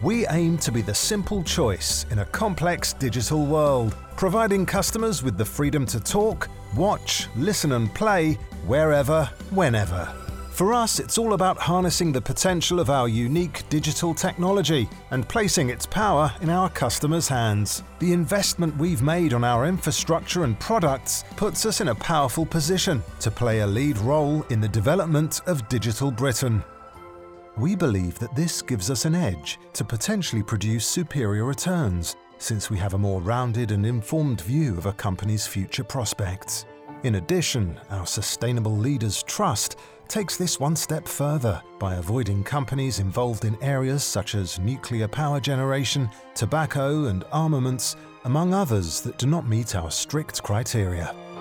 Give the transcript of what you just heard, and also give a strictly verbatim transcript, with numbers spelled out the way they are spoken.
We aim to be the simple choice in a complex digital world, providing customers with the freedom to talk, watch, listen and play wherever, whenever. For us, it's all about harnessing the potential of our unique digital technology and placing its power in our customers' hands. The investment we've made on our infrastructure and products puts us in a powerful position to play a lead role in the development of Digital Britain. We believe that this gives us an edge to potentially produce superior returns, since we have a more rounded and informed view of a company's future prospects. In addition, our sustainable leaders' trust takes this one step further by avoiding companies involved in areas such as nuclear power generation, tobacco and armaments, among others that do not meet our strict criteria.